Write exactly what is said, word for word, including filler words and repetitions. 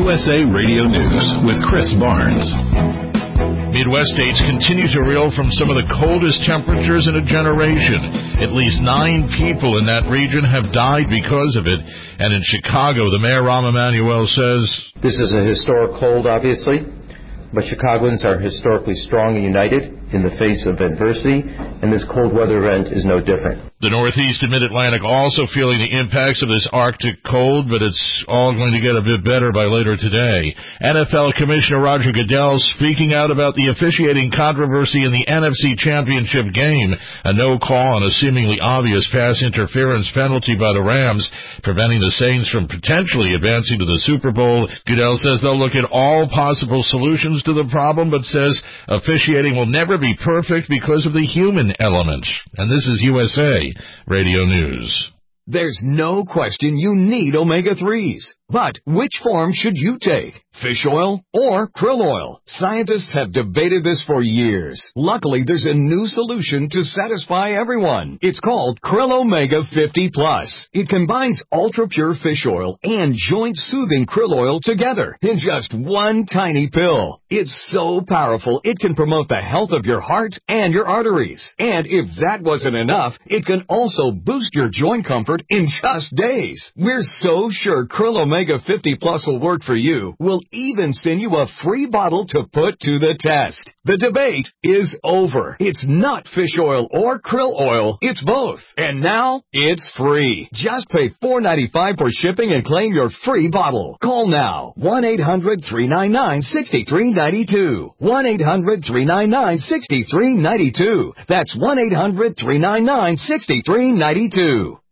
U S A Radio News with Chris Barnes. Midwest states continue to reel from some of the coldest temperatures in a generation. At least nine people in that region have died because of it. And in Chicago, the mayor, Rahm Emanuel, says, "This is a historic cold, obviously, but Chicagoans are historically strong and united in the face of adversity, and this cold weather event is no different." The Northeast and Mid-Atlantic also feeling the impacts of this Arctic cold, but it's all going to get a bit better by later today. N F L Commissioner Roger Goodell speaking out about the officiating controversy in the N F C Championship game, a no call on a seemingly obvious pass interference penalty by the Rams, preventing the Saints from potentially advancing to the Super Bowl. Goodell says they'll look at all possible solutions to the problem, but says officiating will never be perfect because of the human element. And this is U S A Radio News. There's no question you need omega threes. But which form should you take? Fish oil or krill oil? Scientists have debated this for years. Luckily, there's a new solution to satisfy everyone. It's called Krill Omega fifty plus. It combines ultra-pure fish oil and joint-soothing krill oil together in just one tiny pill. It's so powerful, it can promote the health of your heart and your arteries. And if that wasn't enough, it can also boost your joint comfort in just days. We're so sure Krill Omega fifty plus will work for you. We'll even send you a free bottle to put to the test. The debate is over. It's not fish oil or krill oil. It's both. And now it's free. Just pay four dollars and ninety-five cents for shipping and claim your free bottle. Call now. one eight hundred three nine nine six three nine two. one eight hundred three nine nine six three nine two. That's one eight hundred three nine nine six three nine two.